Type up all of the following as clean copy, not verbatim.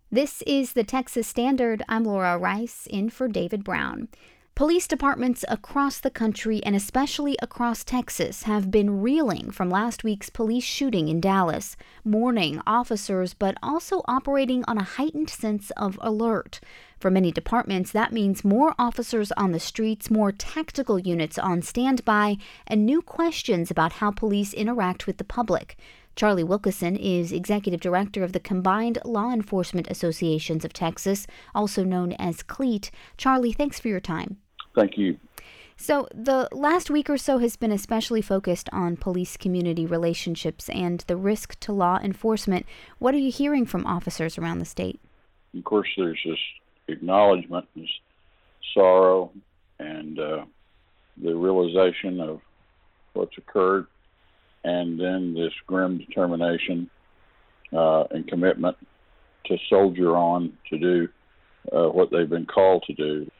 This is the Texas Standard. I'm Laura Rice, in for David Brown. Police departments across the country, and especially across Texas, have been reeling from last week's police shooting in Dallas, mourning officers, but also operating on a heightened sense of alert. For many departments, that means more officers on the streets, more tactical units on standby, and new questions about how police interact with the public. Charlie Wilkerson is Executive Director of the Combined Law Enforcement Associations of Texas, also known as CLEAT. Charlie, thanks for your time. Thank you. So the last week or so has been especially focused on police-community relationships and the risk to law enforcement. What are you hearing from officers around the state? Of course, there's this acknowledgement, this sorrow, and the realization of what's occurred, and then this grim determination and commitment to soldier on to do what they've been called to do.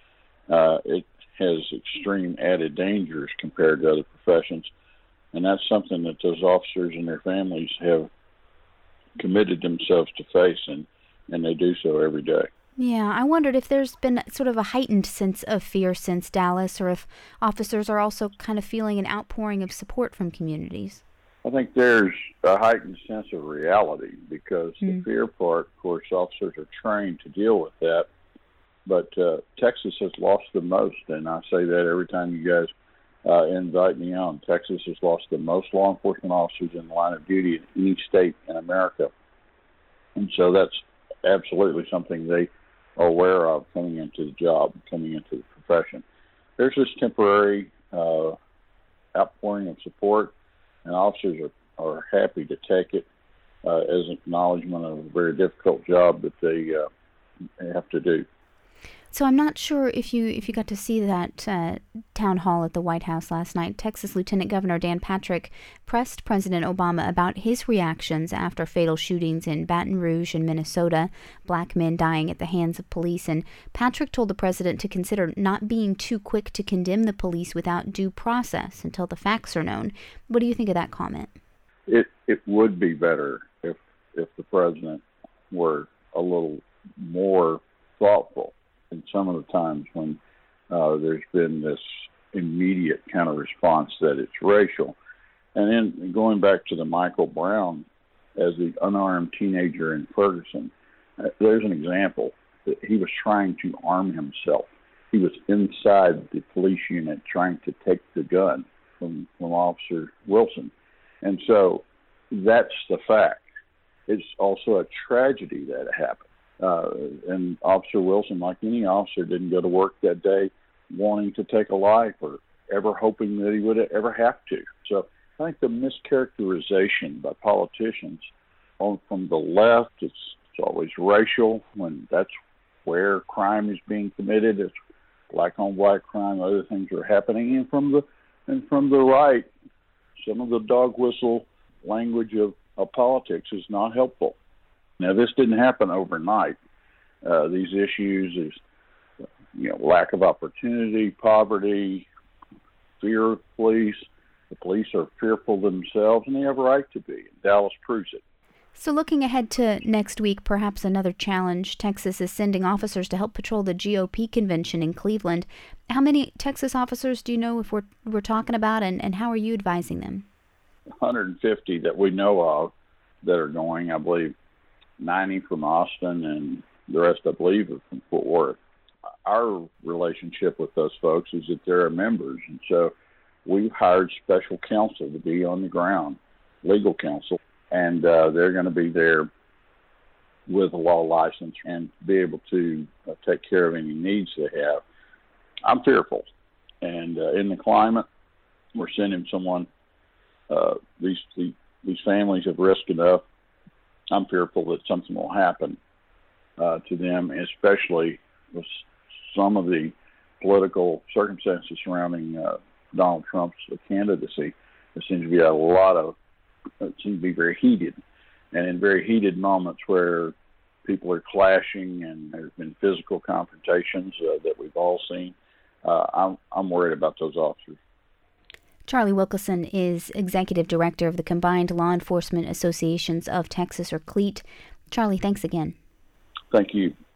It has extreme added dangers compared to other professions, and that's something that those officers and their families have committed themselves to face, and they do so every day. Yeah, I wondered if there's been sort of a heightened sense of fear since Dallas, or if officers are also kind of feeling an outpouring of support from communities. I think there's a heightened sense of reality because the fear part, of course, officers are trained to deal with that. But Texas has lost the most, and I say that every time you guys invite me on. Texas has lost the most law enforcement officers in the line of duty in any state in America. And so that's absolutely something they are aware of coming into the job, coming into the profession. There's this temporary outpouring of support, and officers are happy to take it as an acknowledgement of a very difficult job that they have to do. So I'm not sure if you got to see that town hall at the White House last night. Texas Lieutenant Governor Dan Patrick pressed President Obama about his reactions after fatal shootings in Baton Rouge and Minnesota, black men dying at the hands of police. And Patrick told the president to consider not being too quick to condemn the police without due process until the facts are known. What do you think of that comment? It would be better if the president were a little more thoughtful. And some of the times when there's been this immediate kind of response that it's racial. And then going back to the Michael Brown as the unarmed teenager in Ferguson, there's an example that he was trying to arm himself. He was inside the police unit trying to take the gun from Officer Wilson. And so that's the fact. It's also a tragedy that it happened. And Officer Wilson, like any officer, didn't go to work that day wanting to take a life or ever hoping that he would ever have to. So I think the mischaracterization by politicians from the left, it's always racial when that's where crime is being committed. It's black on black crime, other things are happening. And from the right, some of the dog whistle language of politics is not helpful. Now, this didn't happen overnight. These issues is, lack of opportunity, poverty, fear of police. The police are fearful themselves, and they have a right to be. Dallas proves it. So looking ahead to next week, perhaps another challenge. Texas is sending officers to help patrol the GOP convention in Cleveland. How many Texas officers do you know if we're talking about, and how are you advising them? 150 that we know of that are going, I believe. 90 from Austin, and the rest, I believe, are from Fort Worth. Our relationship with those folks is that they're members, and so we've hired special counsel to be on the ground, legal counsel, and they're going to be there with a law license and be able to take care of any needs they have. I'm fearful, and in the climate, we're sending someone. These families have risked enough. I'm fearful that something will happen to them, especially with some of the political circumstances surrounding Donald Trump's candidacy. There seems to be it seems to be very heated, and in very heated moments where people are clashing and there's been physical confrontations that we've all seen, I'm worried about those officers. Charlie Wilkerson is Executive Director of the Combined Law Enforcement Associations of Texas, or CLEAT. Charlie, thanks again. Thank you.